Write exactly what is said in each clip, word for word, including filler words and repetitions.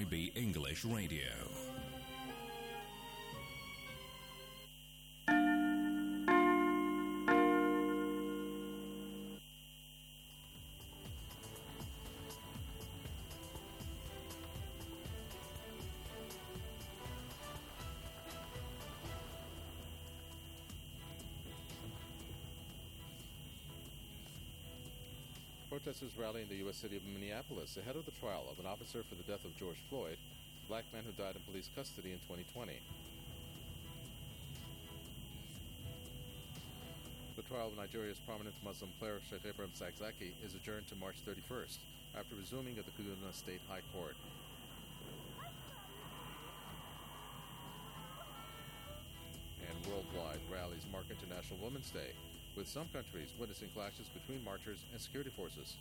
B English Radio. Protesters rally in the U S city of Minneapolis ahead of the trial of an officer for the death of George Floyd, a black man who died in police custody in twenty twenty. The trial of Nigeria's prominent Muslim cleric Sheikh Ibrahim Zakzaky is adjourned to March thirty-first, after resuming at the Kaduna State High Court. And worldwide rallies mark International Women's Day, with some countries witnessing clashes between marchers and security forces.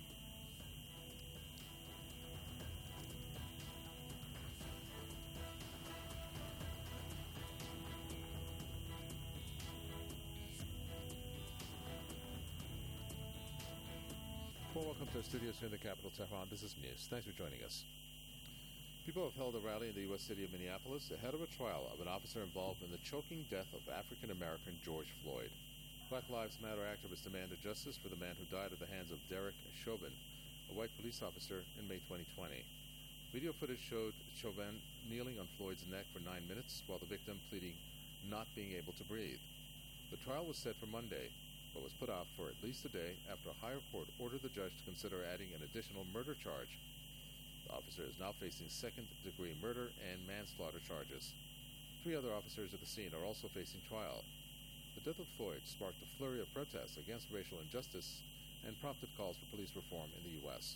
Well, welcome to our studios here in the capital, Tehran. This is News. Thanks for joining us. People have held a rally in the U S city of Minneapolis ahead of a trial of an officer involved in the choking death of African-American George Floyd. Black Lives Matter activists demanded justice for the man who died at the hands of Derek Chauvin, a white police officer, in May twenty twenty. Video footage showed Chauvin kneeling on Floyd's neck for nine minutes while the victim pleading not being able to breathe. The trial was set for Monday, but was put off for at least a day after a higher court ordered the judge to consider adding an additional murder charge. The officer is now facing second-degree murder and manslaughter charges. Three other officers at the scene are also facing trial. The death of Floyd sparked a flurry of protests against racial injustice and prompted calls for police reform in the U S.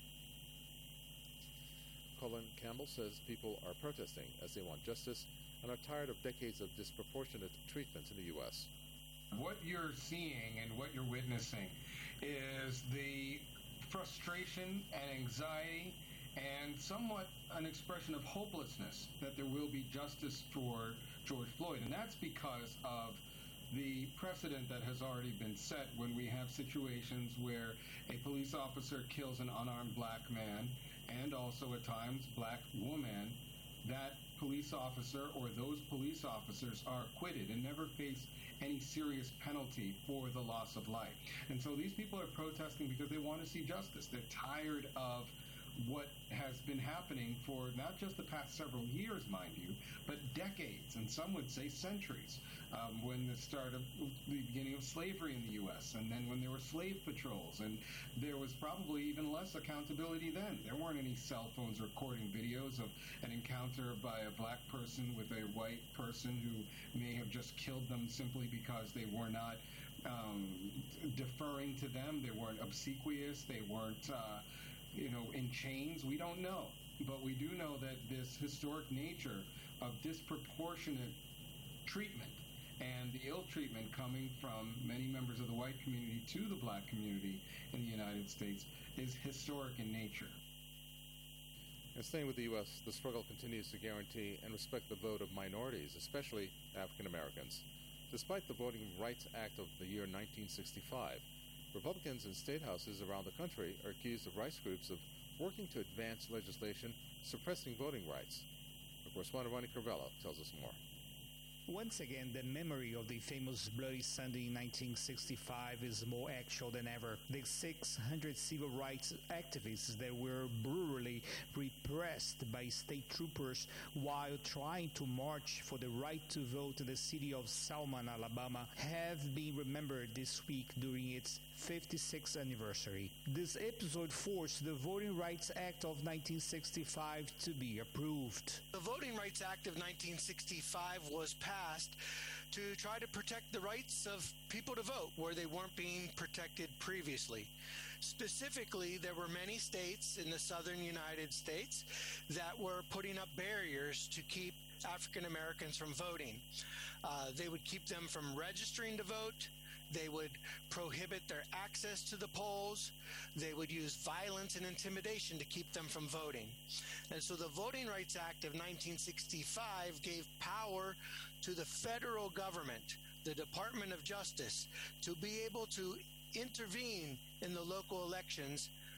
Colin Campbell says people are protesting as they want justice and are tired of decades of disproportionate treatment in the U S. What you're seeing and what you're witnessing is the frustration and anxiety and somewhat an expression of hopelessness that there will be justice for George Floyd. And that's because of the precedent that has already been set when we have situations where a police officer kills an unarmed black man and also at times black woman. That police officer or those police officers are acquitted and never face any serious penalty for the loss of life. And so these people are protesting because they want to see justice. They're tired of what has been happening for not just the past several years, mind you, but decades, and some would say centuries, um, when the start of the beginning of slavery in the U S, and then when there were slave patrols, and there was probably even less accountability then. There weren't any cell phones recording videos of an encounter by a black person with a white person who may have just killed them simply because they were not um, deferring to them, they weren't obsequious, they weren't uh, you know, in chains. We don't know. But we do know that this historic nature of disproportionate treatment and the ill treatment coming from many members of the white community to the black community in the United States is historic in nature. And staying with the U S, the struggle continues to guarantee and respect the vote of minorities, especially African Americans. Despite the Voting Rights Act of the year nineteen sixty-five, Republicans in state houses around the country are accused of rights groups of working to advance legislation suppressing voting rights. Our correspondent Ronnie Carvello tells us more. Once again, the memory of the famous Bloody Sunday in nineteen sixty-five is more actual than ever. The six hundred civil rights activists that were brutally repressed by state troopers while trying to march for the right to vote in the city of Selma, Alabama, have been remembered this week during its fifty-sixth anniversary. This episode forced the Voting Rights Act of nineteen sixty-five to be approved. The Voting Rights Act of nineteen sixty-five was passed to try to protect the rights of people to vote where they weren't being protected previously. Specifically, there were many states in the southern United States that were putting up barriers to keep African Americans from voting. Uh, they would keep them from registering to vote. They would prohibit their access to the polls. They would use violence and intimidation to keep them from voting. And so the Voting Rights Act of nineteen sixty-five gave power to the federal government, the Department of Justice, to be able to intervene in the local elections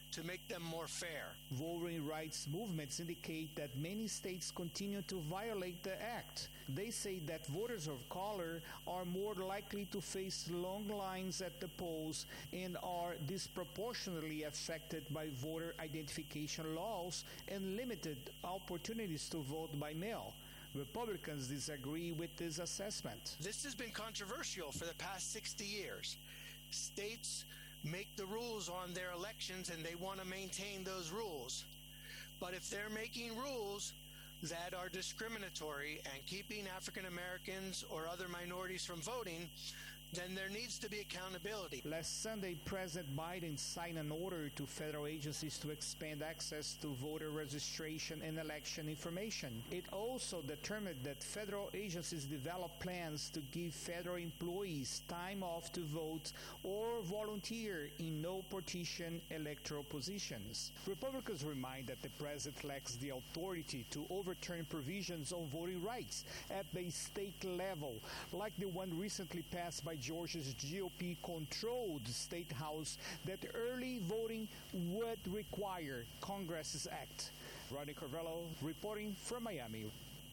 to make them more fair. Voting rights movements indicate that many states continue to violate the act. They say that voters of color are more likely to face long lines at the polls and are disproportionately affected by voter identification laws and limited opportunities to vote by mail. Republicans disagree with this assessment. This has been controversial for the past sixty years. States make the rules on their elections and they want to maintain those rules. But if they're making rules that are discriminatory and keeping African Americans or other minorities from voting, then there needs to be accountability. Last Sunday, President Biden signed an order to federal agencies to expand access to voter registration and election information. It also determined that federal agencies develop plans to give federal employees time off to vote or volunteer in no-partition electoral positions. Republicans remind that the president lacks the authority to overturn provisions on voting rights at the state level, like the one recently passed by Georgia's G O P-controlled state house that early voting would require Congress's act. Rodney Carvello reporting from Miami.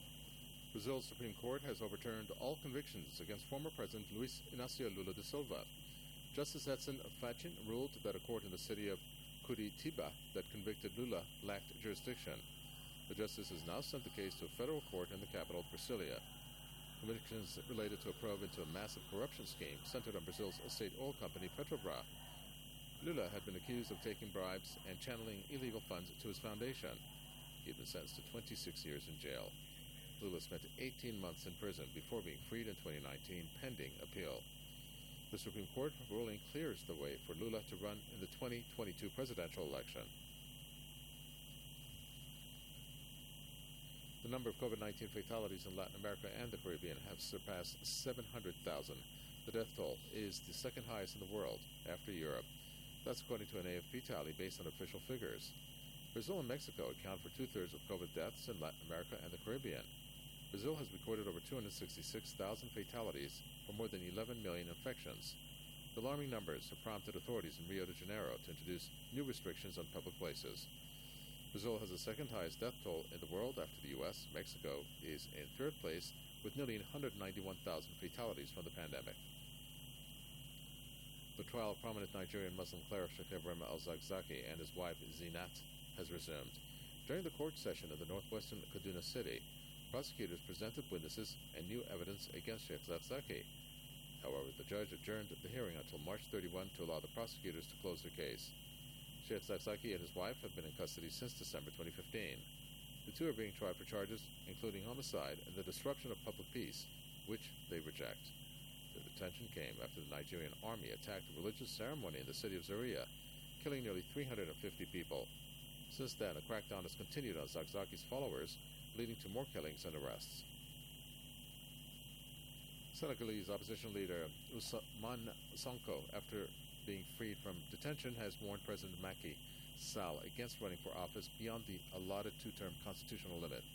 Brazil's Supreme Court has overturned all convictions against former President Luiz Inácio Lula da Silva. Justice Edson Fachin ruled that a court in the city of Curitiba that convicted Lula lacked jurisdiction. The justice has now sent the case to a federal court in the capital, Brasilia. Convictions related to a probe into a massive corruption scheme centered on Brazil's state oil company Petrobras. Lula had been accused of taking bribes and channeling illegal funds to his foundation. He had been sentenced to twenty-six years in jail. Lula spent eighteen months in prison before being freed in twenty nineteen, pending appeal. The Supreme Court ruling clears the way for Lula to run in the twenty twenty-two presidential election. The number of COVID nineteen fatalities in Latin America and the Caribbean have surpassed seven hundred thousand. The death toll is the second highest in the world, after Europe. That's according to an A F P tally based on official figures. Brazil and Mexico account for two-thirds of COVID deaths in Latin America and the Caribbean. Brazil has recorded over two hundred sixty-six thousand fatalities for more than eleven million infections. The alarming numbers have prompted authorities in Rio de Janeiro to introduce new restrictions on public places. Brazil has the second highest death toll in the world after the U S. Mexico is in third place with nearly one hundred ninety-one thousand fatalities from the pandemic. The trial of prominent Nigerian Muslim cleric Sheikh Ibrahim al-Zakzaki and his wife Zinat has resumed. During the court session in the northwestern Kaduna city, prosecutors presented witnesses and new evidence against Sheikh Zakzaki. However, the judge adjourned the hearing until March thirty-first to allow the prosecutors to close their case. Sheikh Zakzaki and his wife have been in custody since December twenty fifteen. The two are being tried for charges including homicide and the disruption of public peace, which they reject. The detention came after the Nigerian army attacked a religious ceremony in the city of Zaria, killing nearly three hundred fifty people. Since then, a crackdown has continued on Zakzaki's followers, leading to more killings and arrests. Senegalese opposition leader Ousmane Sonko, after being freed from detention, has warned President Macky Sall against running for office beyond the allotted two-term constitutional limit.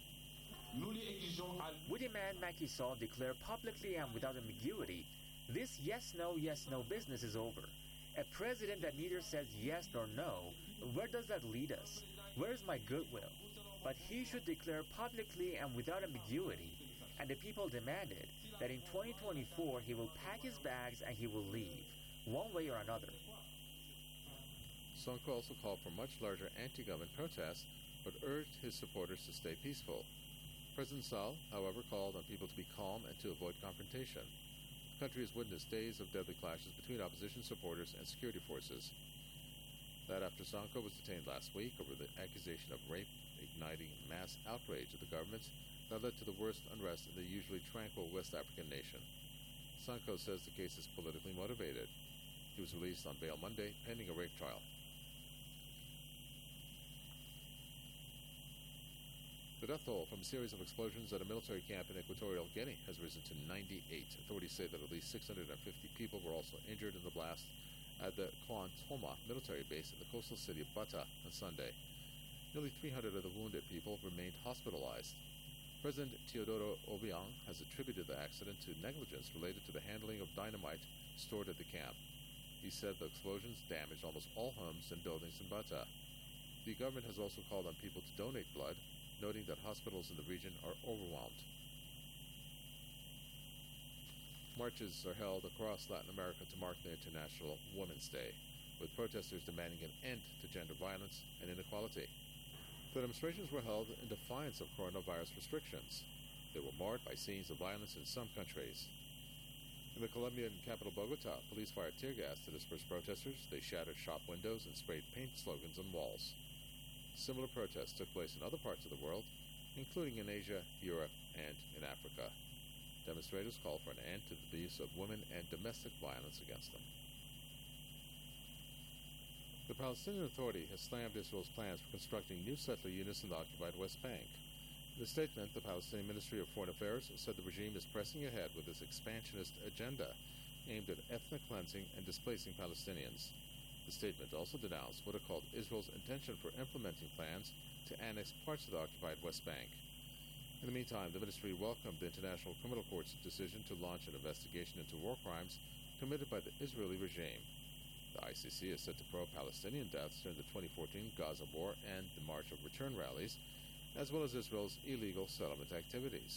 We demand Macky Sall declare publicly and without ambiguity, this yes-no, yes-no business is over. A president that neither says yes nor no, where does that lead us? Where is my goodwill? But he should declare publicly and without ambiguity, and the people demanded that in twenty twenty-four he will pack his bags and he will leave, one way or another. Sonko also called for much larger anti-government protests, but urged his supporters to stay peaceful. President Sall, however, called on people to be calm and to avoid confrontation. The country has witnessed days of deadly clashes between opposition supporters and security forces. That after Sonko was detained last week over the accusation of rape, igniting mass outrage at the government that led to the worst unrest in the usually tranquil West African nation. Sonko says the case is politically motivated. He was released on bail Monday, pending a rape trial. The death toll from a series of explosions at a military camp in Equatorial Guinea has risen to ninety-eight. Authorities say that at least six hundred fifty people were also injured in the blast at the Kwantoma military base in the coastal city of Bata on Sunday. Nearly three hundred of the wounded people remained hospitalized. President Teodoro Obiang has attributed the accident to negligence related to the handling of dynamite stored at the camp. He said the explosions damaged almost all homes and buildings in Bata. The government has also called on people to donate blood, noting that hospitals in the region are overwhelmed. Marches are held across Latin America to mark the International Women's Day, with protesters demanding an end to gender violence and inequality. The demonstrations were held in defiance of coronavirus restrictions. They were marred by scenes of violence in some countries. In the Colombian capital Bogota, police fired tear gas to disperse protesters. They shattered shop windows and sprayed paint slogans on walls. Similar protests took place in other parts of the world, including in Asia, Europe, and in Africa. Demonstrators called for an end to the abuse of women and domestic violence against them. The Palestinian Authority has slammed Israel's plans for constructing new settler units in the occupied West Bank. In a statement, the Palestinian Ministry of Foreign Affairs said the regime is pressing ahead with its expansionist agenda aimed at ethnic cleansing and displacing Palestinians. The statement also denounced what it called Israel's intention for implementing plans to annex parts of the occupied West Bank. In the meantime, the ministry welcomed the International Criminal Court's decision to launch an investigation into war crimes committed by the Israeli regime. The I C C is set to probe Palestinian deaths during the twenty fourteen Gaza war and the March of Return rallies, as well as Israel's illegal settlement activities.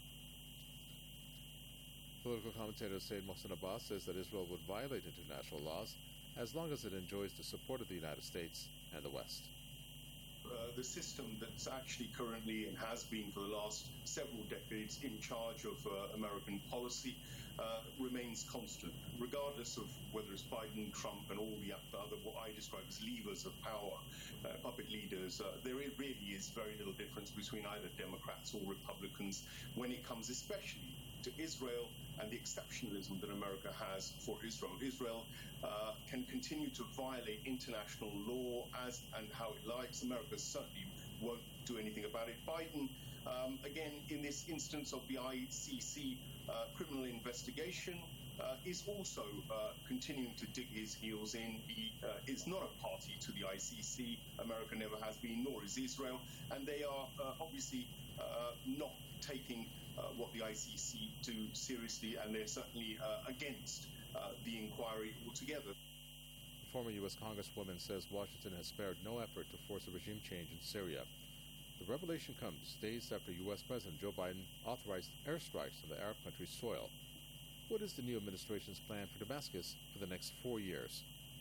Political commentator Said Mohsen Abbas says that Israel would violate international laws as long as it enjoys the support of the United States and the West. Uh, the system that's actually currently and has been for the last several decades in charge of uh, American policy uh, remains constant, regardless of whether it's Biden, Trump, and all the other, what I describe as levers of power, uh, puppet leaders. Uh, there really is very little difference between either Democrats or Republicans when it comes especially to Israel and the exceptionalism that America has for Israel. Israel uh, can continue to violate international law as and how it likes. America certainly won't do anything about it. Biden, um, again, in this instance of the I C C uh, criminal investigation, uh, is also uh, continuing to dig his heels in. He uh, is not a party to the I C C. America never has been, nor is Israel. And they are uh, obviously uh, not taking Uh, what the I C C do seriously, and they're certainly uh, against uh, the inquiry altogether. The former U S Congresswoman says Washington has spared no effort to force a regime change in Syria. The revelation comes days after U S President Joe Biden authorized airstrikes on the Arab country's soil. What is the new administration's plan for Damascus for the next four years?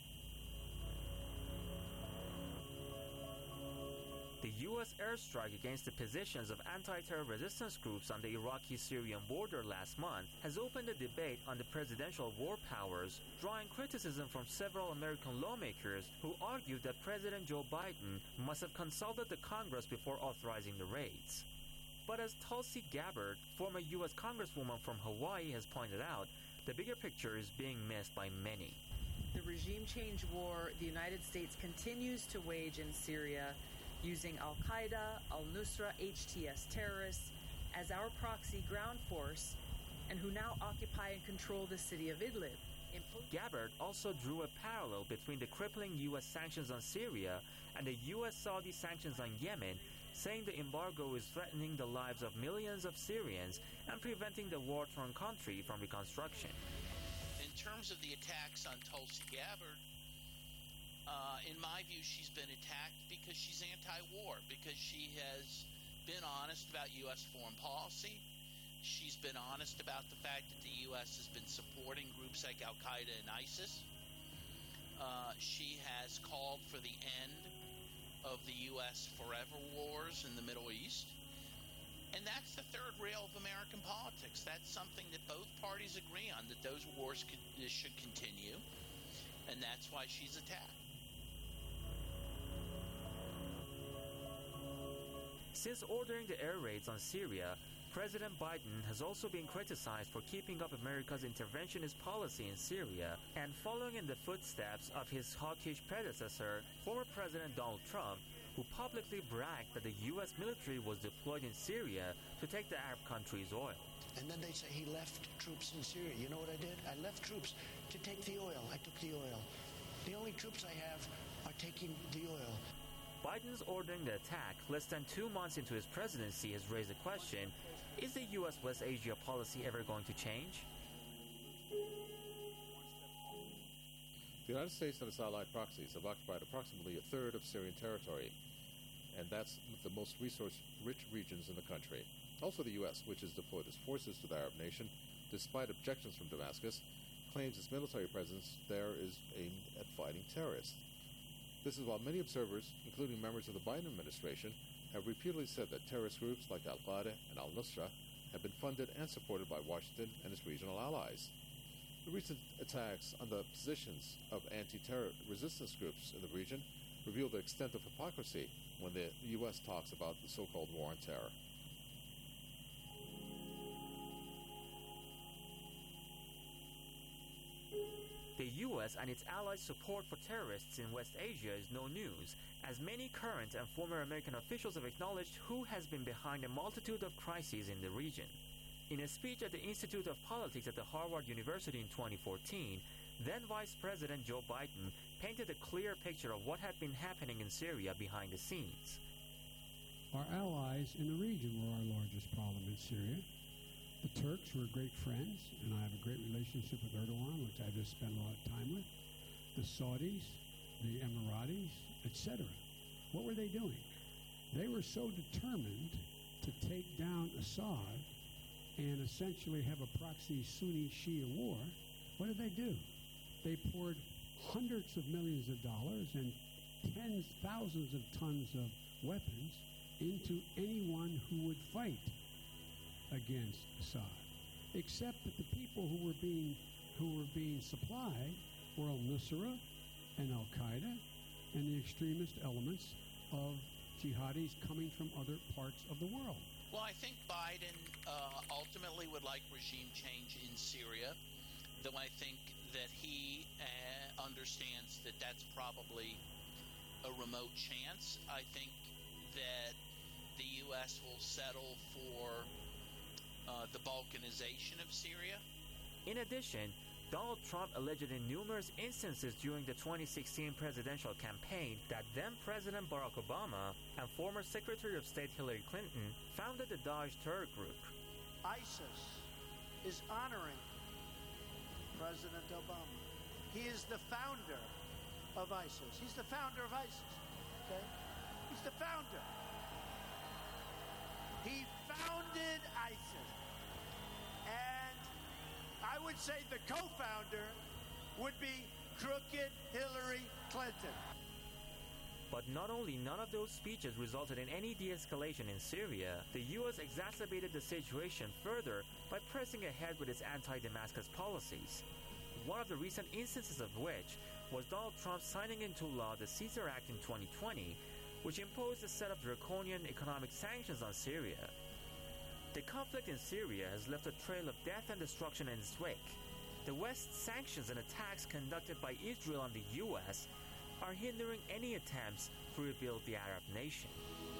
The U S airstrike against the positions of anti-terror resistance groups on the Iraqi-Syrian border last month has opened a debate on the presidential war powers, drawing criticism from several American lawmakers who argued that President Joe Biden must have consulted the Congress before authorizing the raids. But as Tulsi Gabbard, former U S Congresswoman from Hawaii, has pointed out, the bigger picture is being missed by many. The regime change war the United States continues to wage in Syria, using Al-Qaeda, Al-Nusra, H T S terrorists as our proxy ground force, and who now occupy and control the city of Idlib. Impo- Gabbard also drew a parallel between the crippling U S sanctions on Syria and the U S-Saudi sanctions on Yemen, saying the embargo is threatening the lives of millions of Syrians and preventing the war-torn country from reconstruction. In terms of the attacks on Tulsi Gabbard, Uh, in my view, she's been attacked because she's anti-war, because she has been honest about U S foreign policy. She's been honest about the fact that the U S has been supporting groups like Al-Qaeda and ISIS. Uh, she has called for the end of the U S forever wars in the Middle East. And that's the third rail of American politics. That's something that both parties agree on, that those wars could, should continue. And that's why she's attacked. Since ordering the air raids on Syria, President Biden has also been criticized for keeping up America's interventionist policy in Syria and following in the footsteps of his hawkish predecessor, former President Donald Trump, who publicly bragged that the U S military was deployed in Syria to take the Arab country's oil. And then they say he left troops in Syria. You know what I did? I left troops to take the oil. I took the oil. The only troops I have are taking the oil. Biden's ordering the attack less than two months into his presidency has raised the question, is the U S West Asia policy ever going to change? The United States and its allied proxies have occupied approximately a third of Syrian territory, and that's the most resource-rich regions in the country. Also, the U S, which has deployed its forces to the Arab nation, despite objections from Damascus, claims its military presence there is aimed at fighting terrorists. This is while many observers, including members of the Biden administration, have repeatedly said that terrorist groups like Al-Qaeda and Al-Nusra have been funded and supported by Washington and its regional allies. The recent attacks on the positions of anti-terror resistance groups in the region reveal the extent of hypocrisy when the U S talks about the so-called war on terror. The U S and its allies' support for terrorists in West Asia is no news, as many current and former American officials have acknowledged who has been behind a multitude of crises in the region. In a speech at the Institute of Politics at the Harvard University in twenty fourteen, then Vice President Joe Biden painted a clear picture of what had been happening in Syria behind the scenes. Our allies in the region were our largest problem in Syria. The Turks were great friends, and I have a great relationship with Erdogan, which I just spent a lot of time with. The Saudis, the Emiratis, et cetera. What were they doing? They were so determined to take down Assad and essentially have a proxy Sunni-Shia war. What did they do? They poured hundreds of millions of dollars and tens, thousands of tons of weapons into anyone who would fight against Assad, except that the people who were being who were being supplied were al-Nusra and Al-Qaeda and the extremist elements of jihadis coming from other parts of the world. Well, I think Biden uh, ultimately would like regime change in Syria, though I think that he uh, understands that that's probably a remote chance. I think that the U S will settle for Uh, the balkanization of Syria. In addition, Donald Trump alleged in numerous instances during the twenty sixteen presidential campaign that then-President Barack Obama and former Secretary of State Hillary Clinton founded the Daesh terror group. ISIS is honoring President Obama. He is the founder of ISIS. He's the founder of ISIS. Okay? He's the founder. He founded ISIS. And I would say the co-founder would be crooked Hillary Clinton. But not only none of those speeches resulted in any de-escalation in Syria, the U S exacerbated the situation further by pressing ahead with its anti-Damascus policies. One of the recent instances of which was Donald Trump signing into law the Caesar Act in twenty twenty, which imposed a set of draconian economic sanctions on Syria. The conflict in Syria has left a trail of death and destruction in its wake. The West's sanctions and attacks conducted by Israel and the U S are hindering any attempts to rebuild the Arab nation.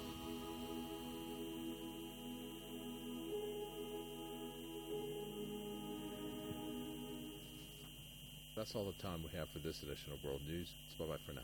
That's all the time we have for this edition of World News. It's bye-bye for now.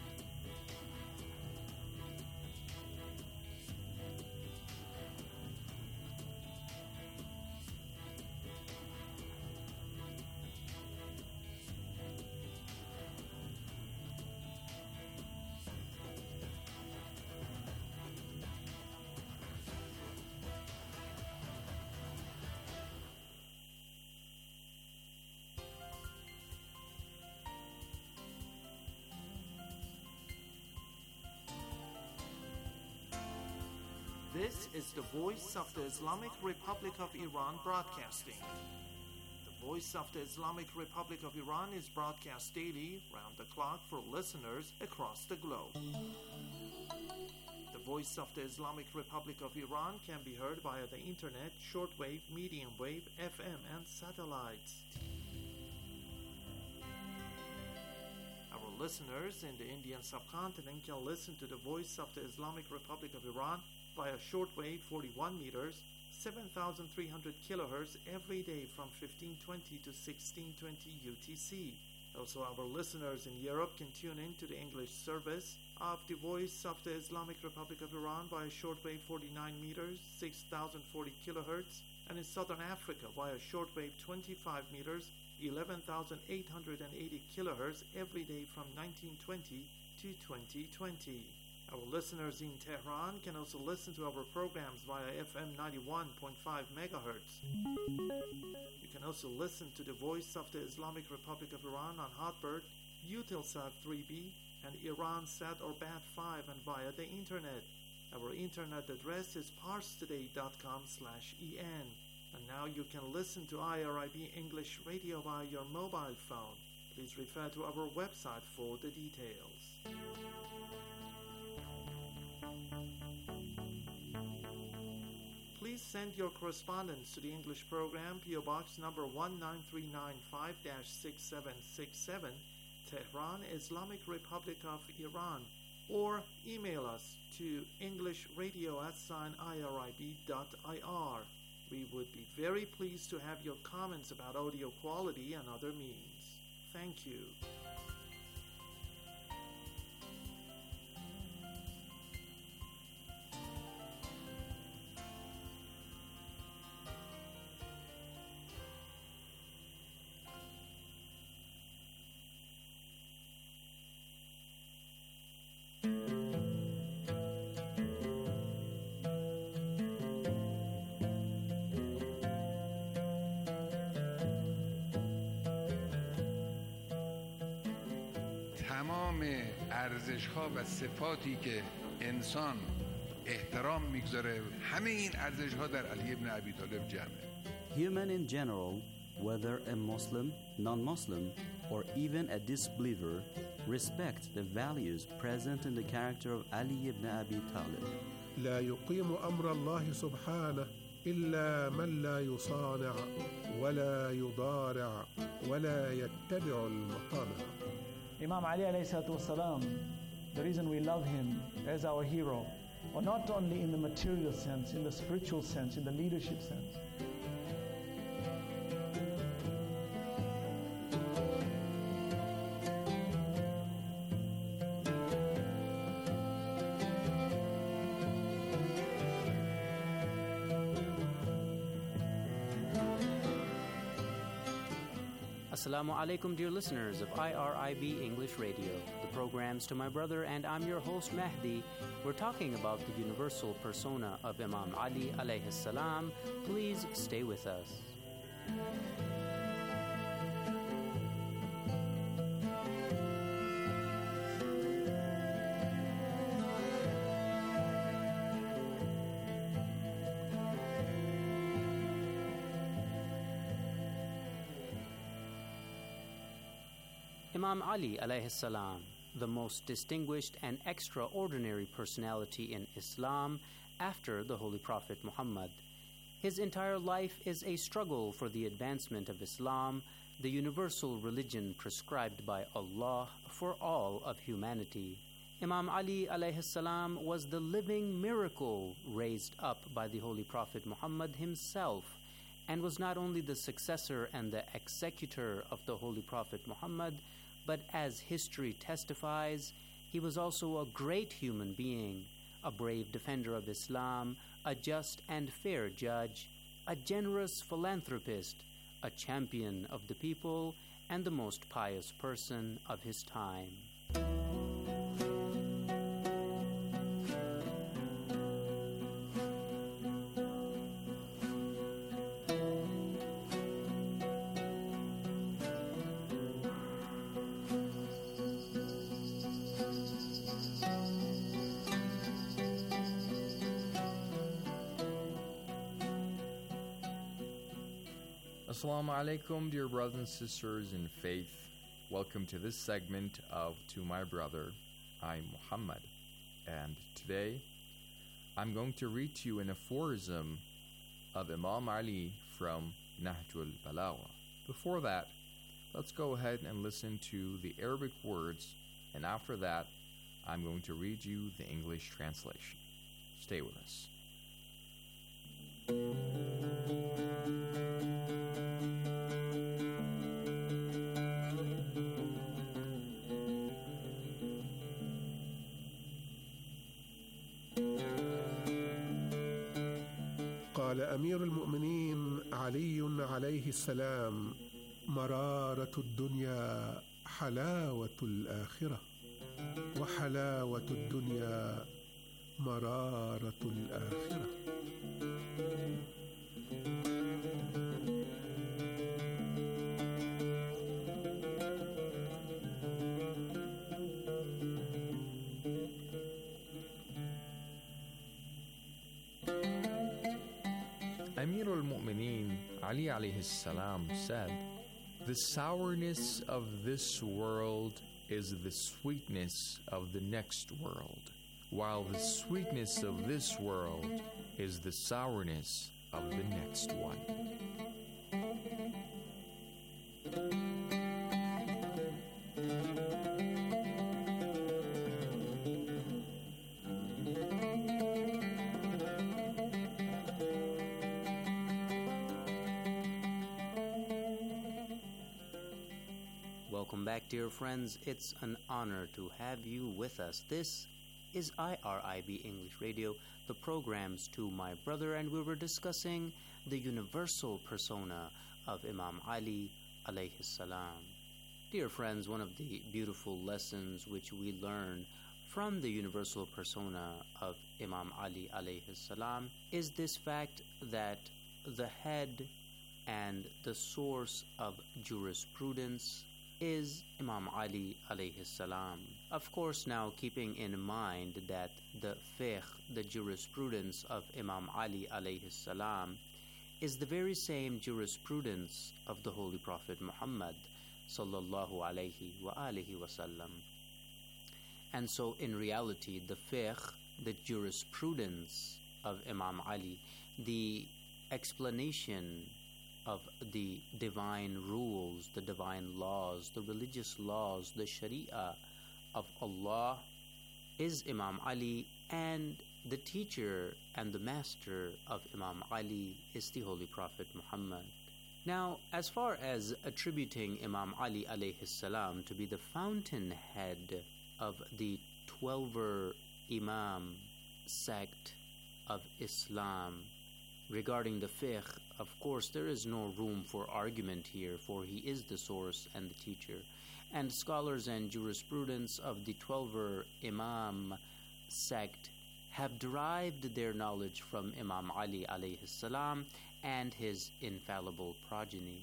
This is the Voice of the Islamic Republic of Iran broadcasting. The Voice of the Islamic Republic of Iran is broadcast daily, round the clock, for listeners across the globe. The Voice of the Islamic Republic of Iran can be heard via the internet, shortwave, medium wave, F M, and satellites. Our listeners in the Indian subcontinent can listen to the Voice of the Islamic Republic of Iran via shortwave forty-one meters, seven thousand three hundred kilohertz every day from fifteen twenty to sixteen twenty U T C. Also, our listeners in Europe can tune in to the English service of the Voice of the Islamic Republic of Iran via shortwave forty-nine meters, six thousand forty kilohertz, and in Southern Africa via shortwave twenty-five meters, eleven thousand eight hundred eighty kilohertz every day from nineteen twenty to twenty twenty. Our listeners in Tehran can also listen to our programs via F M ninety-one point five megahertz. You can also listen to the Voice of the Islamic Republic of Iran on Hotbird, Eutelsat three B, and Iransat or Bat five, and via the internet. Our internet address is parstoday.com slash en. And now you can listen to I R I B English Radio via your mobile phone. Please refer to our website for the details. Please send your correspondence to the English program, P O Box number one nine three nine five dash six seven six seven, Tehran, Islamic Republic of Iran, or email us to englishradio at irib.ir. We would be very pleased to have your comments about audio quality and other means. Thank you. تمام ارزش‌ها و صفاتی که انسان احترام میگذاره همه این ارزش‌ها در علی ابن ابی طالب جمعه. Human in general, whether a Muslim, non-Muslim, or even a disbeliever, respect the values present in the character of Ali ibn Abi Talib. لا يقيم أمر الله سبحانه إلا من لا يصانع ولا يضارع ولا يتبع المطامع. Imam Ali alayhi salatu wasalam, the reason we love him as our hero, or not only in the material sense, in the spiritual sense, in the leadership sense. Assalamu alaikum, dear listeners of I R I B English Radio, the programs to my brother, and I'm your host Mahdi. We're talking about the universal persona of Imam Ali alayhi salam. Please stay with us. Imam Ali alayhi salam, the most distinguished and extraordinary personality in Islam after the Holy Prophet Muhammad. His entire life is a struggle for the advancement of Islam, the universal religion prescribed by Allah for all of humanity. Imam Ali alayhi salam was the living miracle raised up by the Holy Prophet Muhammad himself, and was not only the successor and the executor of the Holy Prophet Muhammad, but as history testifies, he was also a great human being, a brave defender of Islam, a just and fair judge, a generous philanthropist, a champion of the people, and the most pious person of his time. Assalamu alaikum, dear brothers and sisters in faith. Welcome to this segment of To My Brother, I'm Muhammad. And today, I'm going to read to you an aphorism of Imam Ali from Nahjul Balagha. Before that, let's go ahead and listen to the Arabic words, and after that, I'm going to read you the English translation. Stay with us. قال أمير المؤمنين علي عليه السلام: مرارة الدنيا حلاوة الآخرة وحلاوة الدنيا مرارة الآخرة. Amir al-Mu'mineen Ali alayhi salam said, "The sourness of this world is the sweetness of the next world, while the sweetness of this world is the sourness of the next one." Welcome back, dear friends. It's an honor to have you with us. This is I R I B English Radio, the programs to my brother, and we were discussing the universal persona of Imam Ali alayhi salam. Dear friends, one of the beautiful lessons which we learn from the universal persona of Imam Ali alayhi salam is this fact that the head and the source of jurisprudence is Imam Ali alayhi salam. Of course, now keeping in mind that the fiqh, the jurisprudence of Imam Ali alayhi salam, is the very same jurisprudence of the Holy Prophet Muhammad sallallahu alayhi wa alihi wasallam. And so in reality, the fiqh, the jurisprudence of Imam Ali, the explanation of the divine rules, the divine laws, the religious laws, the sharia of Allah is Imam Ali, and the teacher and the master of Imam Ali is the Holy Prophet Muhammad. Now, as far as attributing Imam Ali alayhi salam to be the fountainhead of the Twelver Imam sect of Islam, regarding the fiqh, of course, there is no room for argument here, for he is the source and the teacher. And scholars and jurisprudents of the Twelver Imam sect have derived their knowledge from Imam Ali alayhi salam and his infallible progeny,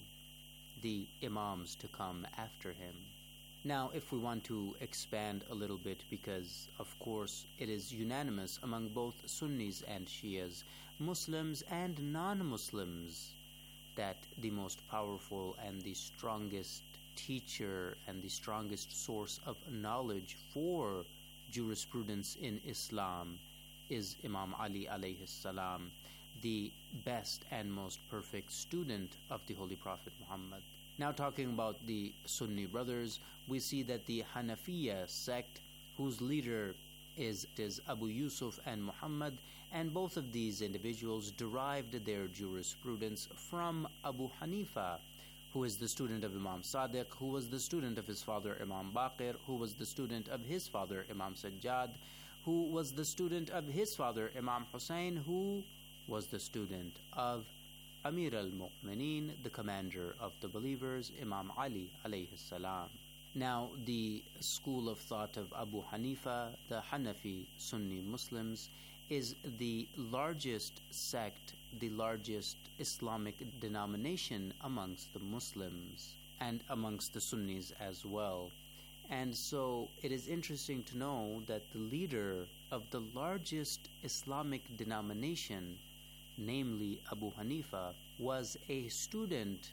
the Imams to come after him. Now, if we want to expand a little bit, because of course it is unanimous among both Sunnis and Shias, Muslims and non-Muslims, that the most powerful and the strongest teacher and the strongest source of knowledge for jurisprudence in Islam is Imam Ali alayhi salam, the best and most perfect student of the Holy Prophet Muhammad. Now, talking about the Sunni brothers, we see that the Hanafiya sect, whose leader is, is Abu Yusuf and Muhammad, and both of these individuals derived their jurisprudence from Abu Hanifa, who is the student of Imam Sadiq, who was the student of his father Imam Baqir, who was the student of his father Imam Sajjad, who was the student of his father Imam Hussein, who was the student of Amir al-Mu'mineen, the commander of the believers, Imam Ali alayhi salam. Now, the school of thought of Abu Hanifa, the Hanafi Sunni Muslims, is the largest sect, the largest Islamic denomination amongst the Muslims and amongst the Sunnis as well. And so it is interesting to know that the leader of the largest Islamic denomination, namely Abu Hanifa, was a student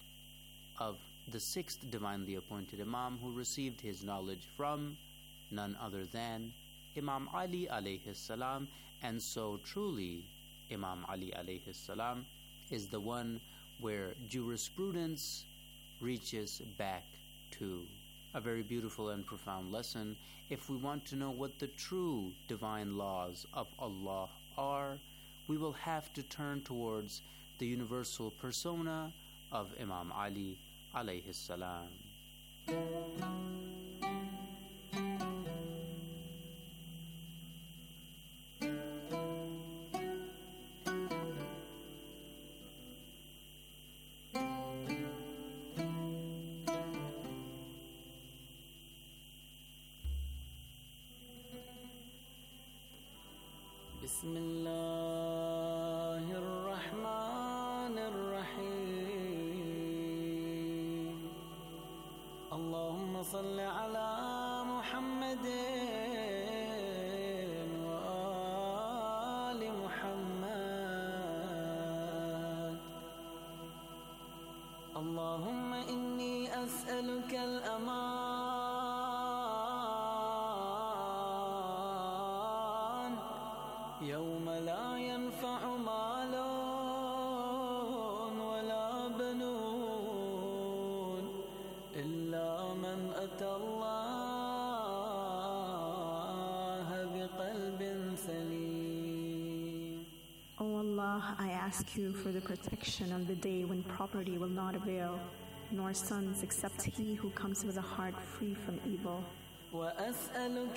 of the sixth divinely appointed Imam, who received his knowledge from none other than Imam Ali alayhi salam. And so truly Imam Ali alayhi salam is the one where jurisprudence reaches back to. A very beautiful and profound lesson. If we want to know what the true divine laws of Allah are, we will have to turn towards the universal persona of Imam Ali alayhi salam. بسم الله الرحمن الرحيم اللهم صل على محمد وآل محمد اللهم إني أسألك الأمان يوم لا ينفع مال ولا بنون إلا من أتى الله بقلب سليم. O Allah, I ask you for the protection on the day when property will not avail, nor sons except he who comes with a heart free from evil. وأسألك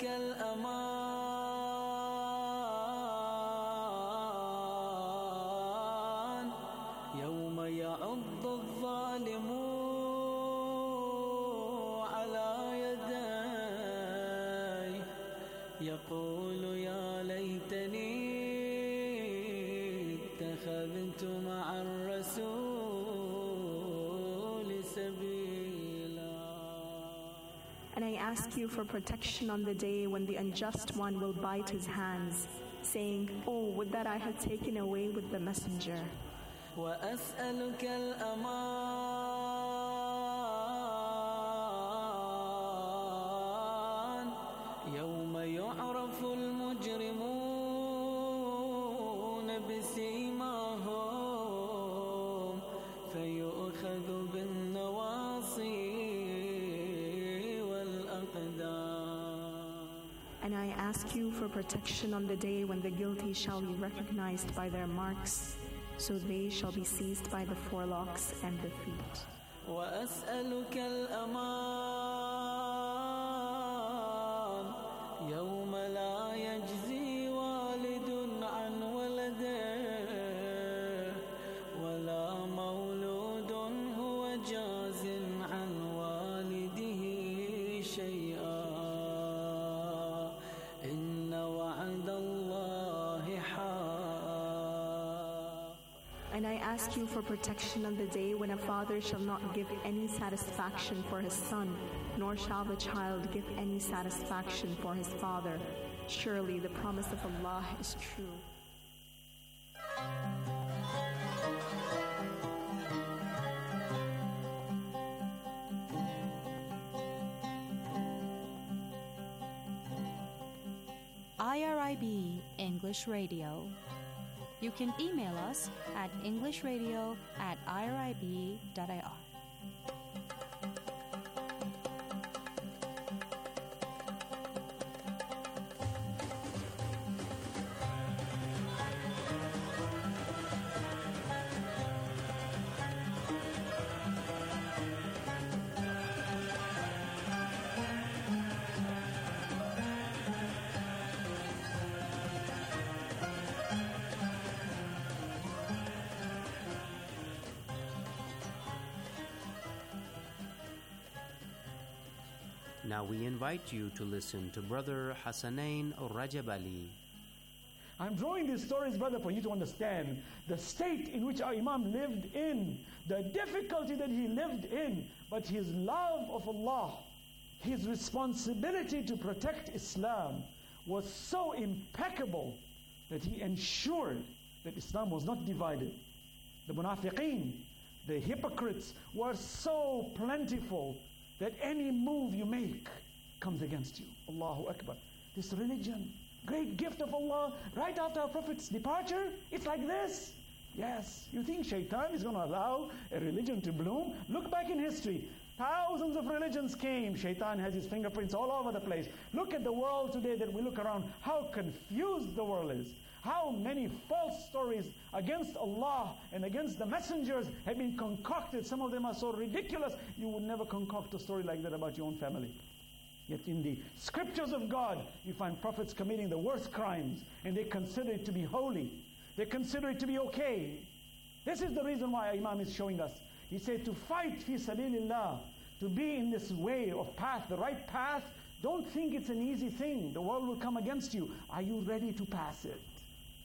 الأمان يوم يعض الظالم على يديه يقول يا ليتني اتخذت مع الرسول سبيلا. And I ask you for protection on the day when the unjust one will bite his hands, saying, Oh, would that I had taken away with the messenger. وأسألك الأمان يوم يعرف المجرمون بسيماهم فيؤخذ بالنواصي And I ask you for protection on the day when the guilty shall be recognized by their marks, so they shall be seized by the forelocks and the feet. وأسألك الأمان يوم لا يجزي والد عن ولده ولا مولود هو جاز عن والده شيئا إن وعد الله حق. And I ask you for protection on the day when a father shall not give any satisfaction for his son, nor shall the child give any satisfaction for his father. Surely the promise of Allah is true. I R I B English Radio. You can email us at englishradio at I R I B dot I R. Now we invite you to listen to Brother Hassanain Rajab Ali. I'm drawing these stories, brother, for you to understand the state in which our Imam lived in, the difficulty that he lived in, but his love of Allah, his responsibility to protect Islam was so impeccable that he ensured that Islam was not divided. The munafiqeen, the hypocrites, were so plentiful that any move you make comes against you. Allahu Akbar. This religion, great gift of Allah, right after our Prophet's departure, it's like this. Yes, you think Shaitan is going to allow a religion to bloom? Look back in history. Thousands of religions came. Shaitan has his fingerprints all over the place. Look at the world today that we look around, how confused the world is. How many false stories against Allah and against the messengers have been concocted. Some of them are so ridiculous, you would never concoct a story like that about your own family. Yet in the scriptures of God, you find prophets committing the worst crimes, and they consider it to be holy. They consider it to be okay. This is the reason why Imam is showing us. He said to fight fi sabilillah, to be in this way of path, the right path. Don't think it's an easy thing. The world will come against you. Are you ready to pass it?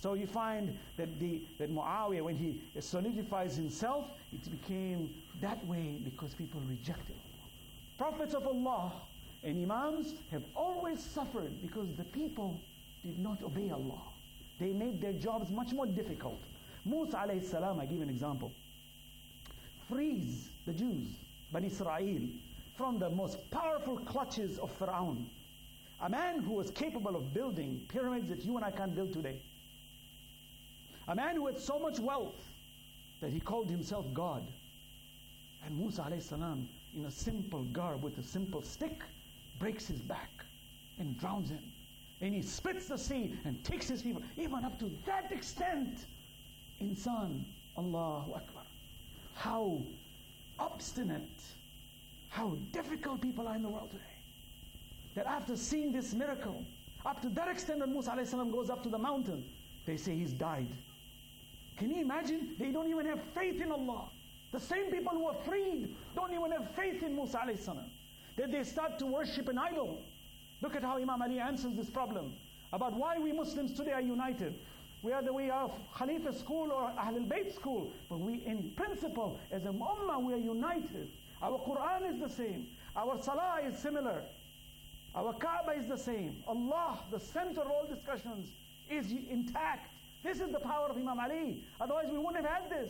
So you find that, the, that Muawiyah, when he solidifies himself, it became that way because people rejected Allah. Prophets of Allah and Imams have always suffered because the people did not obey Allah. They made their jobs much more difficult. Musa alayhi salam, I give an example, frees the Jews, Bani Israel, from the most powerful clutches of Fir'aun. A man who was capable of building pyramids that you and I can't build today. A man who had so much wealth that he called himself God. And Musa alayhi salam, in a simple garb with a simple stick, breaks his back and drowns him. And he splits the sea and takes his people. Even up to that extent. Insan, Allahu Akbar. How obstinate, how difficult people are in the world today. That after seeing this miracle, up to that extent that Musa alayhi salam goes up to the mountain, they say he's died. Can you imagine? They don't even have faith in Allah. The same people who are freed don't even have faith in Musa alayhi salam. That they start to worship an idol. Look at how Imam Ali answers this problem about why we Muslims today are united. We are the way of Khalifa school or Ahlul Bayt school, but we in principle, as a ummah, we are united. Our Quran is the same. Our Salah is similar. Our Kaaba is the same. Allah, the center of all discussions, is intact. This is the power of Imam Ali. Otherwise we wouldn't have had this.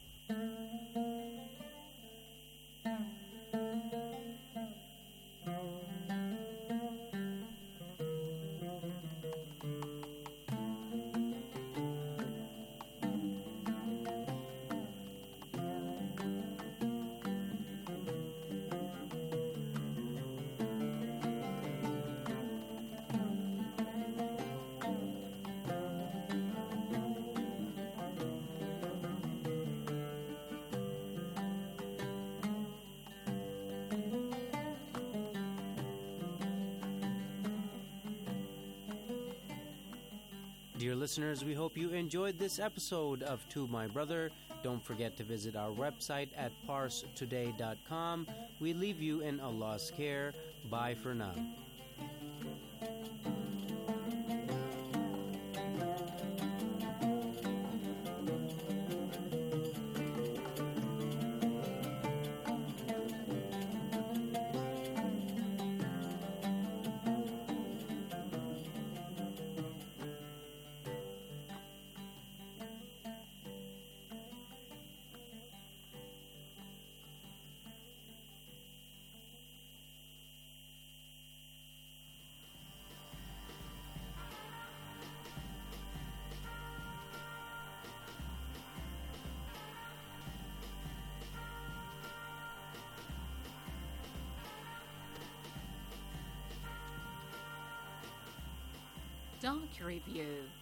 Dear listeners, we hope you enjoyed this episode of To My Brother. Don't forget to visit our website at parse today dot com. We leave you in Allah's care. Bye for now. Doc Review.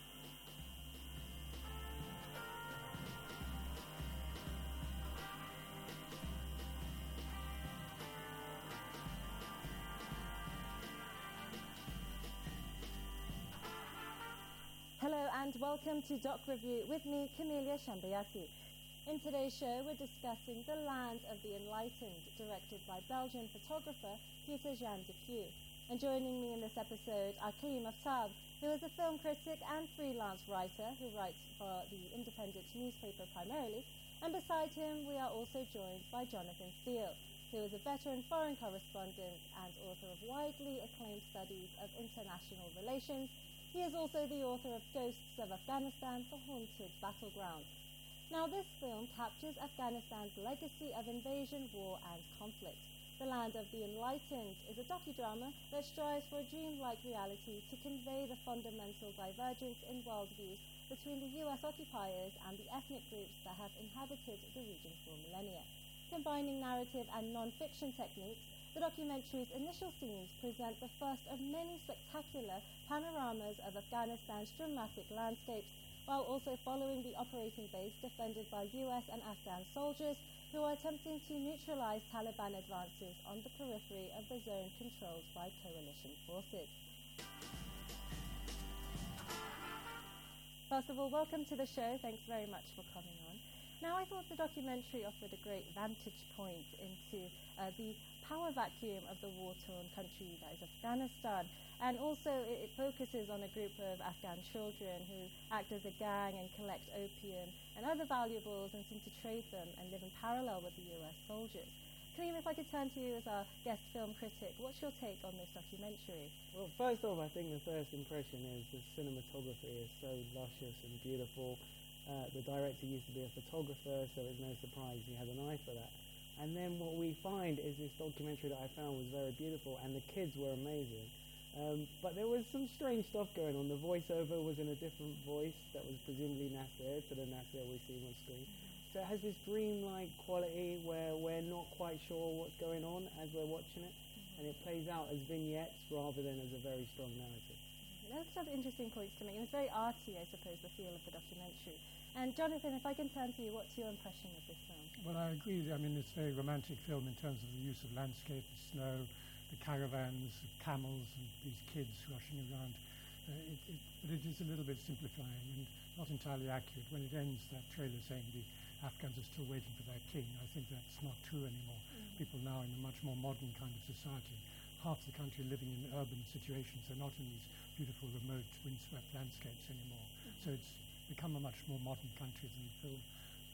Hello and welcome to Doc Review with me, Camelia Shambayati. In today's show, we're discussing The Land of the Enlightened, directed by Belgian photographer Peter Jan de Puy. And joining me in this episode are Kaleem Aftab, who is a film critic and freelance writer who writes for the independent newspaper primarily. And beside him, we are also joined by Jonathan Steele, who is a veteran foreign correspondent and author of widely acclaimed studies of international relations. He is also the author of Ghosts of Afghanistan, The Haunted Battleground. Now, this film captures Afghanistan's legacy of invasion, war, and conflict. The Land of the Enlightened is a docudrama that strives for a dreamlike reality to convey the fundamental divergence in worldviews between the U S occupiers and the ethnic groups that have inhabited the region for millennia. Combining narrative and non-fiction techniques, the documentary's initial scenes present the first of many spectacular panoramas of Afghanistan's dramatic landscapes, while also following the operating base defended by U S and Afghan soldiers who are attempting to neutralize Taliban advances on the periphery of the zone controlled by coalition forces. First of all, welcome to the show. Thanks very much for coming on. Now, I thought the documentary offered a great vantage point into uh, the power vacuum of the war-torn country that is Afghanistan. And also it, it focuses on a group of Afghan children who act as a gang and collect opium and other valuables and seem to trade them and live in parallel with the U S soldiers. Kaleem, if I could turn to you as our guest film critic, what's your take on this documentary? Well, first off, I think the first impression is the cinematography is so luscious and beautiful. Uh, the director used to be a photographer, so it's no surprise he had an eye for that. And then what we find is this documentary that I found was very beautiful, and the kids were amazing. Um, but there was some strange stuff going on. The voiceover was in a different voice that was presumably Nasser to the Nasser we see on screen. So it has this dreamlike quality where we're not quite sure what's going on as we're watching it, and it plays out as vignettes rather than as a very strong narrative. Those are interesting points to make, and it's very arty, I suppose, the feel of the documentary. And Jonathan, if I can turn to you, what's your impression of this film? Well, I agree. I mean, it's a very romantic film in terms of the use of landscape, the snow, the caravans, the camels, and these kids rushing around. Uh, it, it, but it is a little bit simplifying and not entirely accurate. When it ends, that trailer saying the Afghans are still waiting for their king, I think that's not true anymore. Mm. People now in a much more modern kind of society. Half the country living in urban situations. They're not in these beautiful, remote, windswept landscapes anymore. Mm. So it's become a much more modern country than the film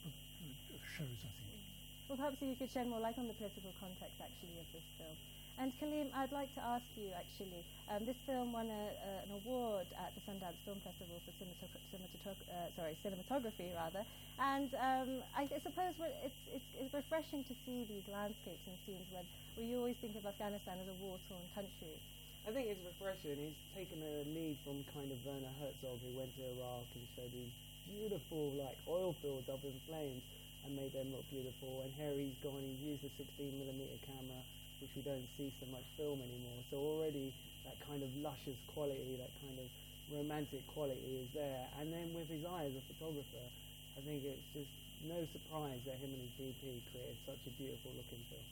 shows, I think. Well, perhaps you could shed more light on the political context, actually, of this film. And Kaleem, I'd like to ask you, actually, um, this film won a, uh, an award at the Sundance Film Festival for cinematog- cinematog- uh, sorry, cinematography, rather. And um, I, I suppose it's, it's, it's refreshing to see these landscapes and scenes when we always think of Afghanistan as a war-torn country. I think it's refreshing. He's taken a lead from kind of Werner Herzog, who went to Iraq and showed these beautiful, like, oil fields up in flames and made them look beautiful. And here he's gone, he's used a sixteen millimeter camera, which we don't see so much film anymore. So already that kind of luscious quality, that kind of romantic quality is there. And then with his eye as a photographer, I think it's just no surprise that him and his D P created such a beautiful looking film.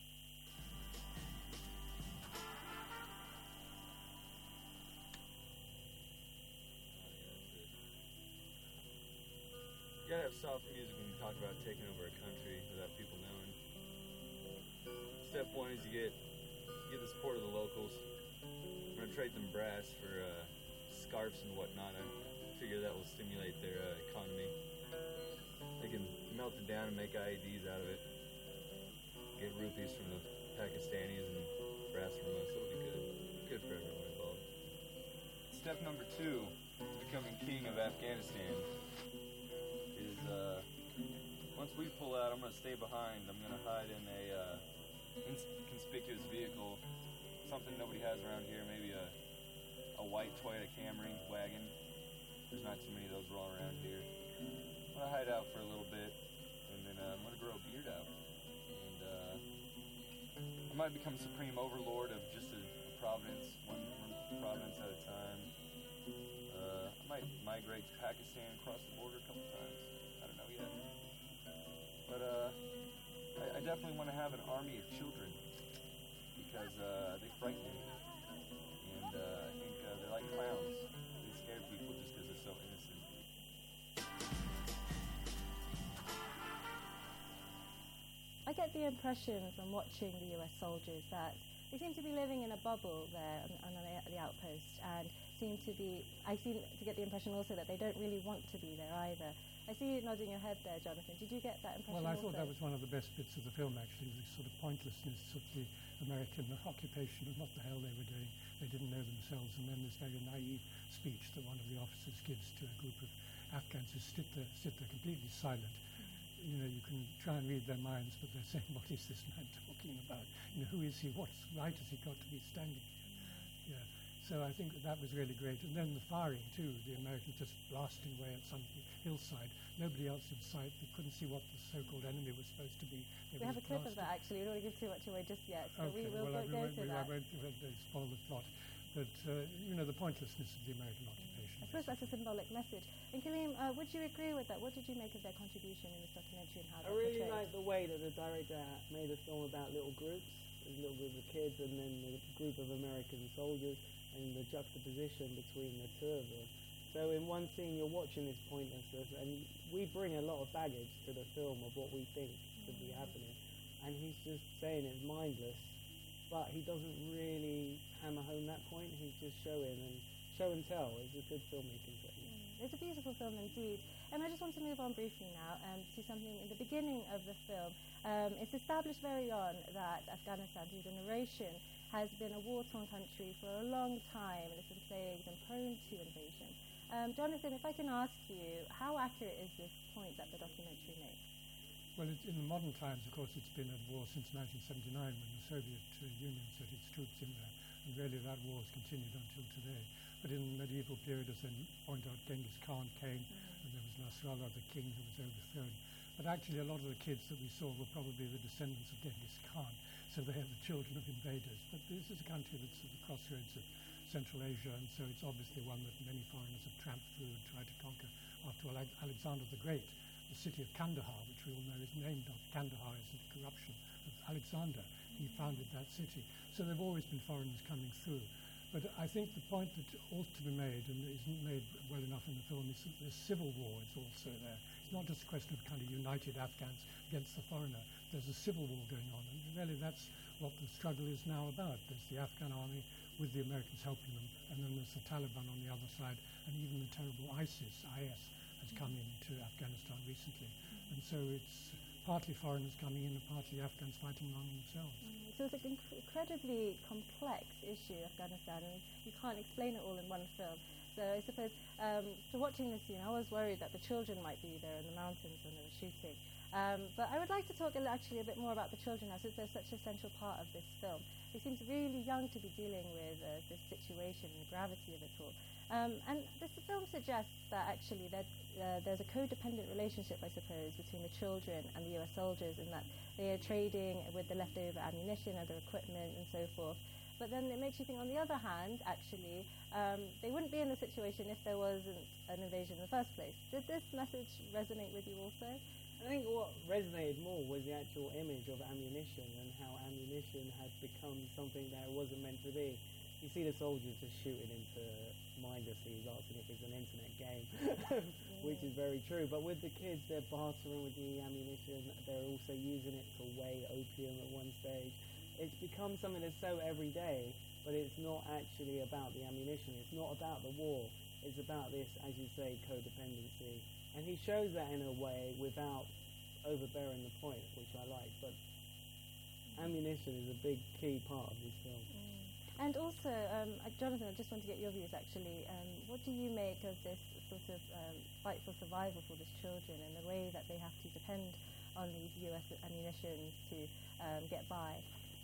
You gotta have soft music when you talk about taking over a country without people knowing. Step one is you get get the support of the locals. I'm gonna trade them brass for uh, scarves and whatnot. I figure that will stimulate their uh, economy. They can melt it down and make I E Ds out of it. Get rupees from the Pakistanis and brass from us. It'll be good. Good for everyone involved. Step number two to becoming king of Afghanistan is uh, once we pull out, I'm gonna stay behind. I'm gonna hide in a uh, inconspicuous vehicle, something nobody has around here, maybe a a white Toyota Camry wagon. There's not too many of those rolling around here. I'm gonna hide out for a little bit, and then uh, I'm gonna grow a beard out, and uh, I might become supreme overlord of just a, a province, one, one province at a time. Uh, I might migrate to Pakistan, cross the border a couple times. I don't know yet, but uh. I, I definitely want to have an army of children because uh, they frighten me, and uh, I think uh, they're like clowns. They scare people just because they're so innocent. I get the impression from watching the U S soldiers that they seem to be living in a bubble there on, on the outpost, and seem to be, I seem to get the impression also that they don't really want to be there either. I see you nodding your head there, Jonathan. Did you get that impression? Well, I also? thought that was one of the best bits of the film, actually, the sort of pointlessness of the American occupation and what the hell they were doing. They didn't know themselves. And then this very naive speech that one of the officers gives to a group of Afghans who sit there, sit there completely silent. Mm-hmm. You know, you can try and read their minds, but they're saying, what is this man talking about? You know, who is he? What right has he got to be standing here? Yeah. So I think that, that was really great. And then the firing, too, the Americans just blasting away at some hillside. Nobody else in sight. They couldn't see what the so-called enemy was supposed to be. They we have a clip of that, actually. We don't want to give too much away just yet. So okay, we will well, go I, to we, that. I won't, I won't spoil the plot. But, uh, you know, the pointlessness of the American occupation. I suppose that's a symbolic message. And Kaleem, uh, would you agree with that? What did you make of their contribution in this documentary and how I they really portrayed? like the way that the director made a film about little groups. There's a little group of kids and then the group of American soldiers, and the juxtaposition between the two of them So in one scene you're watching this pointlessness, and we bring a lot of baggage to the film of what we think should be happening, and he's just saying it's mindless, but he doesn't really hammer home that point. He's just showing and show and tell. It's a good filmmaking technique. Mm, it's a beautiful film indeed. And I just want to move on briefly now um, to something in the beginning of the film. Um, it's established very on that Afghanistan, through the narration, has been a war-torn country for a long time, and it's been plagued and prone to invasion. Um, Jonathan, if I can ask you, how accurate is this point that the documentary makes? Well, it, in the modern times, of course, it's been at war since nineteen seventy-nine, when the Soviet uh, Union set its troops in there, and really that war has continued until today. But in the medieval period, as they point out, Genghis Khan came, mm-hmm. and there was Nasrallah, the king, who was overthrown. But actually, a lot of the kids that we saw were probably the descendants of Genghis Khan, so they are the children of invaders. But this is a country that's at the crossroads of Central Asia, and so it's obviously one that many foreigners have tramped through and tried to conquer. After all, Alexander the Great, the city of Kandahar, which we all know is named after Kandahar, is a corruption of Alexander. He founded that city. So there have always been foreigners coming through. But I think the point that ought to be made, and isn't made well enough in the film, is that the civil war is also there. It's not just a question of kind of united Afghans against the foreigner. There's a civil war going on, and really that's what the struggle is now about. There's the Afghan army with the Americans helping them, and then there's the Taliban on the other side, and even the terrible ISIS, I S, has come into Afghanistan recently. And so it's partly foreigners coming in and partly Afghans fighting among themselves. Mm, so it's an inc- incredibly complex issue, Afghanistan, and you can't explain it all in one film. So I suppose, um, for watching this scene, I was worried that the children might be there in the mountains when they were shooting. Um, but I would like to talk a, actually a bit more about the children now, since they're such a central part of this film. They seem really young to be dealing with uh, this situation and the gravity of it all. Um, and this film suggests that actually that, uh, there's a codependent relationship, I suppose, between the children and the U S soldiers, in that they are trading with the leftover ammunition, other equipment, and so forth. But then it makes you think, on the other hand, actually, um, they wouldn't be in the situation if there wasn't an invasion in the first place. Did this message resonate with you also? I think what resonated more was the actual image of ammunition and how ammunition had become something that it wasn't meant to be. You see the soldiers just shooting into mindlessly, asking if it's an internet game, which is very true. But with the kids, they're bartering with the ammunition. They're also using it to weigh opium at one stage. It's become something that's so everyday, but it's not actually about the ammunition. It's not about the war. It's about this, as you say, codependency. And he shows that in a way without overbearing the point, which I like. But ammunition is a big key part of this film. Mm. And also, um, uh, Jonathan, I just want to get your views actually. Um, what do you make of this sort of um, fight for survival for these children, and the way that they have to depend on these U S ammunitions to um, get by?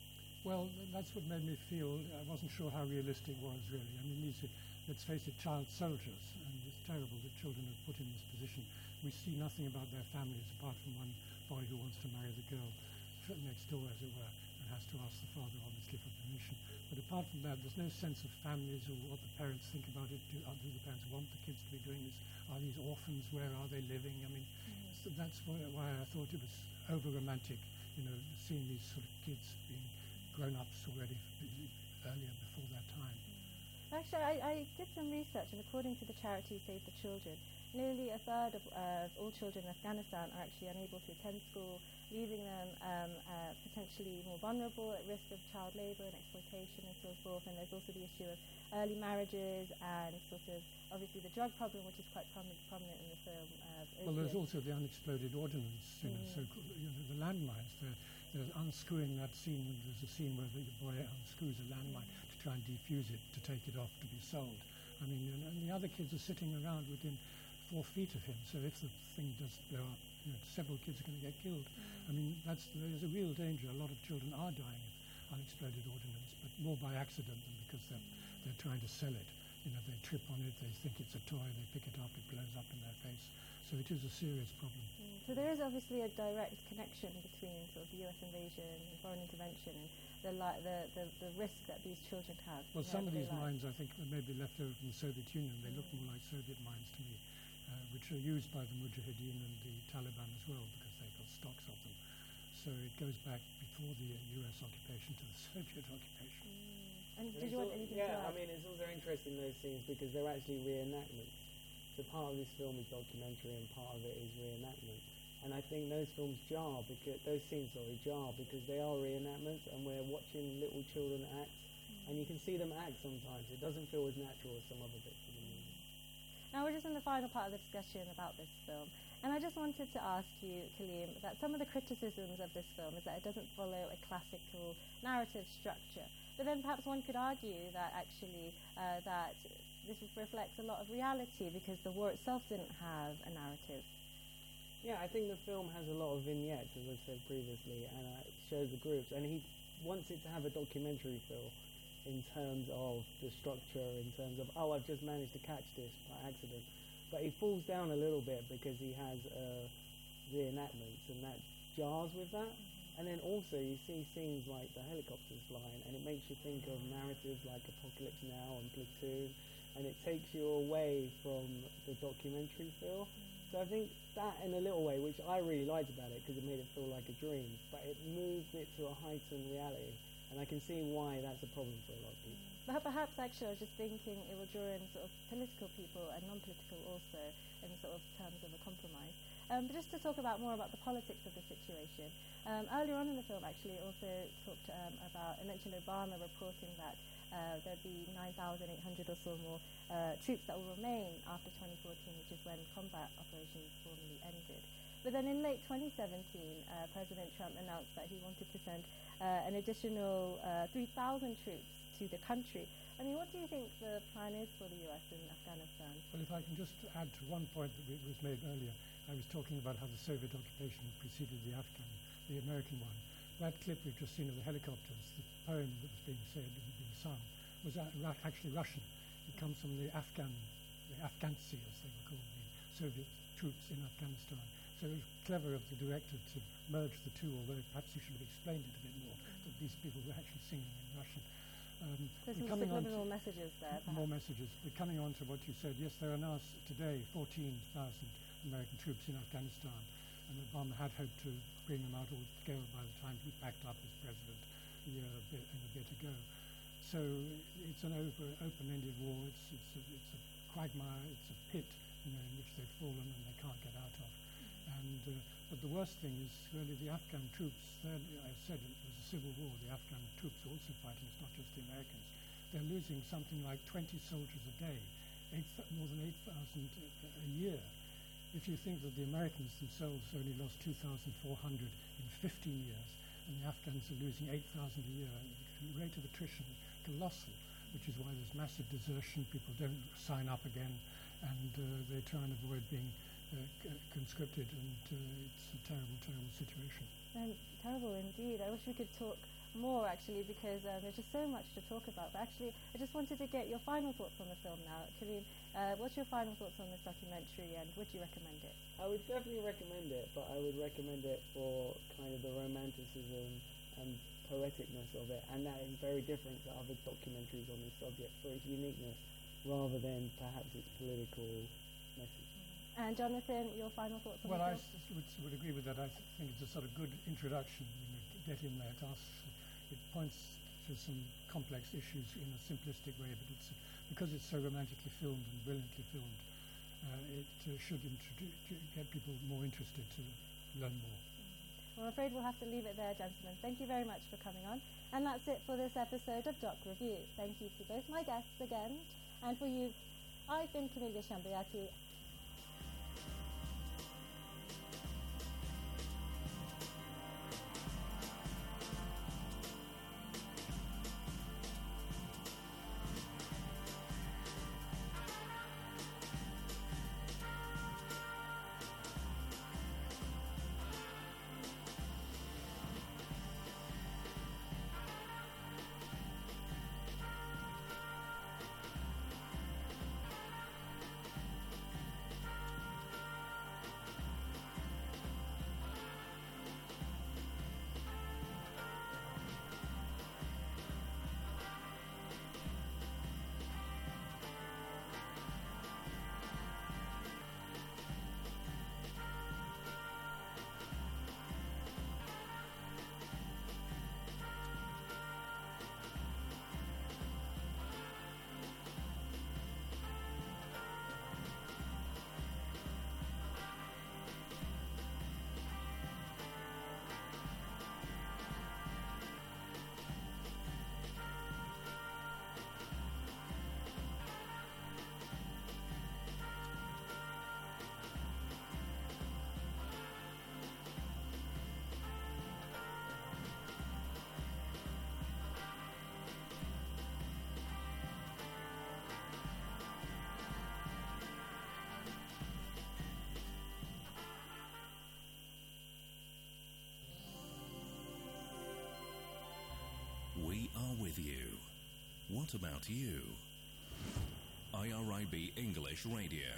Well, that's what made me feel, I wasn't sure how realistic it was really. I mean, these are, let's face it, child soldiers, and it's terrible that children are put in this position. We see nothing about their families apart from one boy who wants to marry the girl next door, as it were, and has to ask the father, obviously, for permission. But apart from that, there's no sense of families or what the parents think about it. Do, uh, do the parents want the kids to be doing this? Are these orphans? Where are they living? I mean, mm-hmm. so that's why, why I thought it was over-romantic, you know, seeing these sort of kids being grown-ups already earlier before their time. Actually, I, I did some research, and according to the charity Save the Children, nearly a third of uh, all children in Afghanistan are actually unable to attend school, leaving them um, uh, potentially more vulnerable, at risk of child labour and exploitation and so forth. And there's also the issue of early marriages and sort of, obviously, the drug problem, which is quite prominent, prominent in the film. Uh, well, there's also the unexploded ordnance, you know, mm. so you know, the landmines. They're, they're unscrewing that scene. There's a scene where the boy unscrews a landmine mm. to try and defuse it, to take it off to be sold. I mean, and, and the other kids are sitting around within four feet of him, so if the thing does blow up, you know, several kids are going to get killed. Mm. I mean, that's there's a real danger. A lot of children are dying of unexploded ordnance, but more by accident than because they're, they're trying to sell it. You know, they trip on it, they think it's a toy, they pick it up, it blows up in their face. So it is a serious problem. Mm. So there is obviously a direct connection between sort of the U S invasion and foreign intervention and the, li- the, the, the risk that these children have. Well, some of these life. mines, I think, may be left over from the Soviet Union. They mm. look more like Soviet mines to me. Uh, which are used by the Mujahideen and the Taliban as well, because they've got stocks of them. So it goes back before the uh, U S occupation to the Soviet occupation. Mm. And did you want anything yeah, to add? I mean, it's also interesting, those scenes, because they're actually reenactments. So part of this film is documentary and part of it is reenactment. And I think those films jar, because those scenes, sorry, jar because they are reenactments and we're watching little children act, mm. and you can see them act sometimes. It doesn't feel as natural as some other bits of the movie. Now we're just in the final part of the discussion about this film, and I just wanted to ask you, Kaleem, that some of the criticisms of this film is that it doesn't follow a classical narrative structure. But then perhaps one could argue that actually uh, that this reflects a lot of reality because the war itself didn't have a narrative. Yeah, I think the film has a lot of vignettes, as I said previously, and uh, it shows the groups. And he wants it to have a documentary feel in terms of the structure, in terms of, oh, I've just managed to catch this by accident. But he falls down a little bit because he has uh, reenactments, and that jars with that. Mm-hmm. And then also you see scenes like the helicopters flying, and it makes you think of narratives like Apocalypse Now and Platoon, and it takes you away from the documentary feel. Mm-hmm. So I think that, in a little way, which I really liked about it because it made it feel like a dream, but it moved it to a heightened reality, and I can see why that's a problem for a lot of people. But perhaps actually I was just thinking it will draw in sort of political people and non-political also in sort of terms of a compromise. Um, but just to talk about more about the politics of the situation, um, earlier on in the film actually it also talked um, about, it mentioned Obama reporting that Uh, there'd be nine thousand eight hundred or so more uh, troops that will remain after twenty fourteen, which is when combat operations formally ended. But then in late twenty seventeen, uh, President Trump announced that he wanted to send uh, an additional uh, three thousand troops to the country. I mean, what do you think the plan is for the U S in Afghanistan? Well, if I can just add to one point that was made earlier, I was talking about how the Soviet occupation preceded the Afghan, the American one. That clip we've just seen of the helicopters, the poem that was being said and being sung, was actually Russian. It comes from the Afghan, the Afghansi, as they were called, the Soviet troops in Afghanistan. So it was clever of the director to merge the two, although perhaps he should have explained it a bit more, that these people were actually singing in Russian. Um, There's some subliminal messages there, perhaps. More messages. But coming on to what you said, yes, there are now s- today fourteen thousand American troops in Afghanistan, and Obama had hoped to bring them out all together by the time he packed up as president a year a bit, and a bit ago. So it's an over, open-ended war. It's it's a, it's a quagmire. It's a pit, you know, in which they've fallen and they can't get out of. Mm-hmm. And uh, but the worst thing is really the Afghan troops. I said it was a civil war. The Afghan troops are also fighting. It's not just the Americans. They're losing something like twenty soldiers a day, eight th- more than eight thousand a, a year. If you think that the Americans themselves only lost two thousand four hundred in fifteen years, and the Afghans are losing eight thousand a year, and the rate of attrition is colossal, which is why there's massive desertion. People don't sign up again, and uh, they try and avoid being uh, c- conscripted, and uh, it's a terrible, terrible situation. Um, terrible indeed. I wish we could talk more actually, because uh, there's just so much to talk about. But actually, I just wanted to get your final thoughts on the film now. Kaleem, uh, what's your final thoughts on this documentary, and would you recommend it? I would definitely recommend it, but I would recommend it for kind of the romanticism and poeticness of it, and that is very different to other documentaries on this subject for its uniqueness, rather than perhaps its political message. Mm-hmm. And Jonathan, your final thoughts on well, the film? Well, I s- would, would agree with that. I th- think it's a sort of good introduction. You know, to get in there, it asks, it points to some complex issues in a simplistic way, but it's because it's so romantically filmed and brilliantly filmed, uh, it uh, should introdu- get people more interested to learn more. Well, I'm afraid we'll have to leave it there, gentlemen. Thank you very much for coming on. And that's it for this episode of Doc Review. Thank you to both my guests again, and for you, I've been Camelia Shambayati. We are with you. What about you? I R I B English Radio.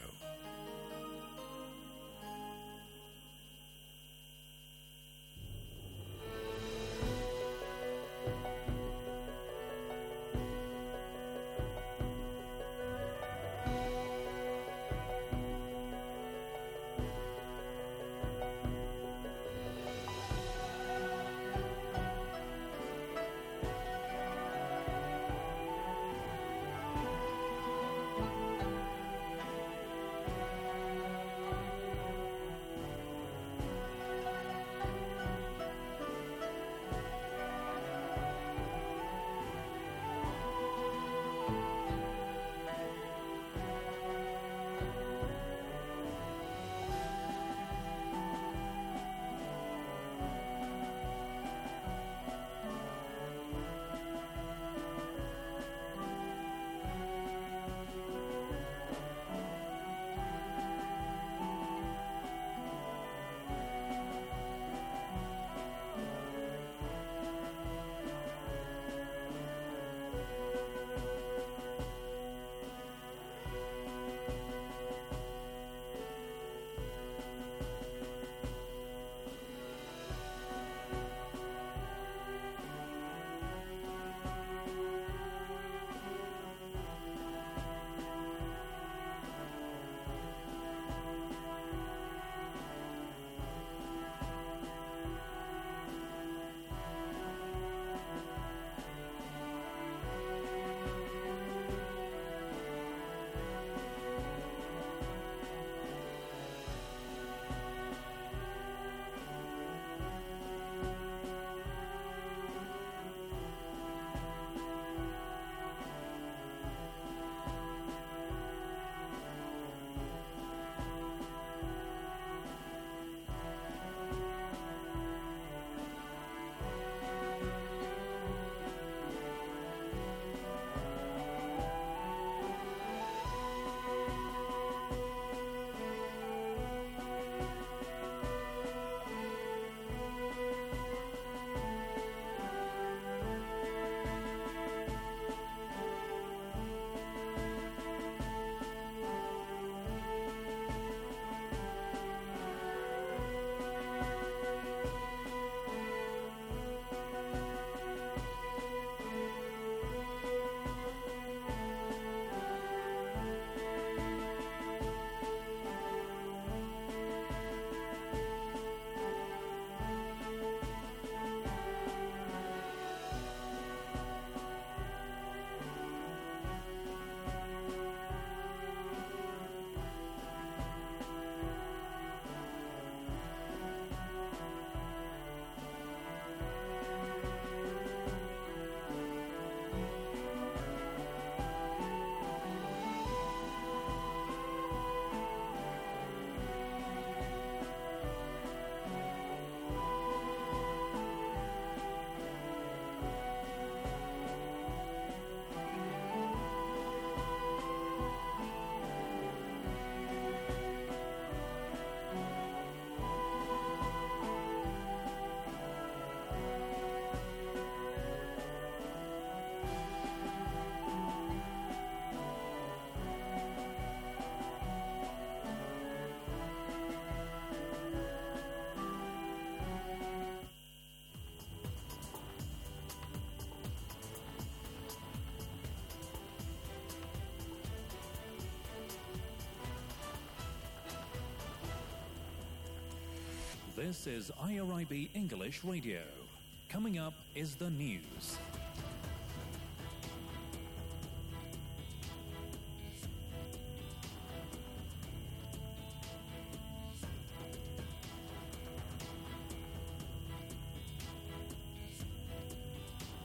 This is I R I B English Radio. Coming up is the news.